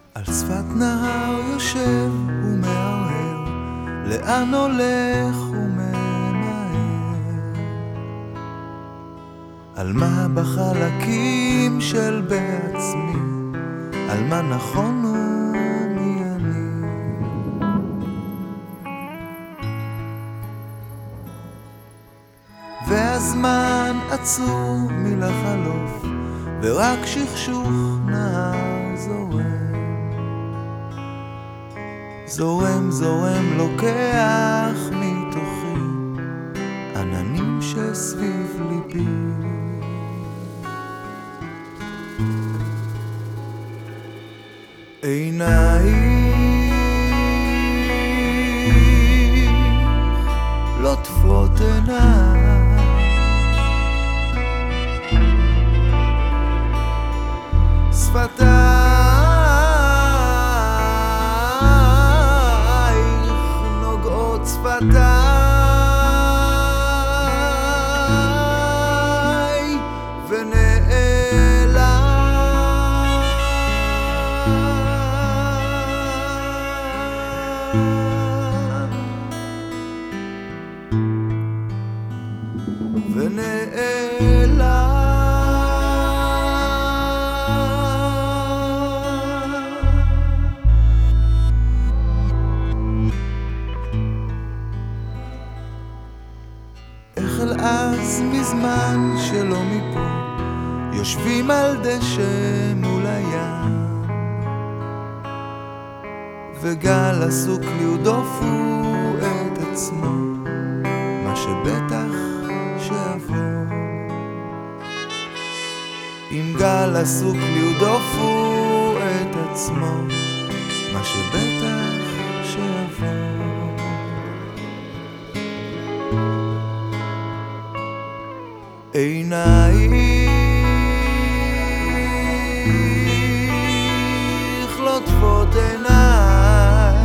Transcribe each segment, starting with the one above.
על שפת נהר יושב ומהרהר, לאן הולך וממהר? על מה בחלקים של בעצמי, על מה נכון ומי אני? והזמן עצור מלחלוף, ורק שכשוך נהר זורם. זורם, זורם, לוקח מתוכי עננים שסביב ליבי. עינייך לוטפות עיניי, שפתייך נוגעות שפתיי, ונעלם החל אז מזמן שלא מפה, יושבים על דשא מול הים, וגל עסוק לרדוף הוא את עצמו, מה שבטח שעבור. אם גל עסוק לרדוף הוא את עצמו, מה שבטח שעבור. עינייך לוטפות עיניי,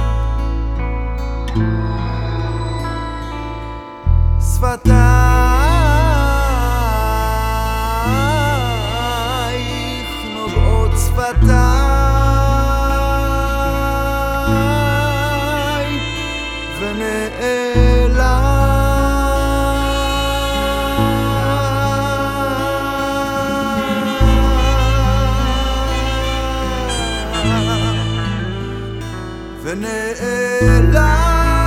שפתייך נוגעות שפתיי, ונעלם ונעלם.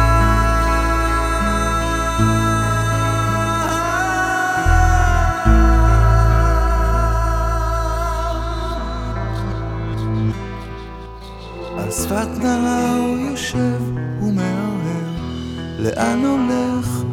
על שפת נהר יושב ומהרהר, לאן הולך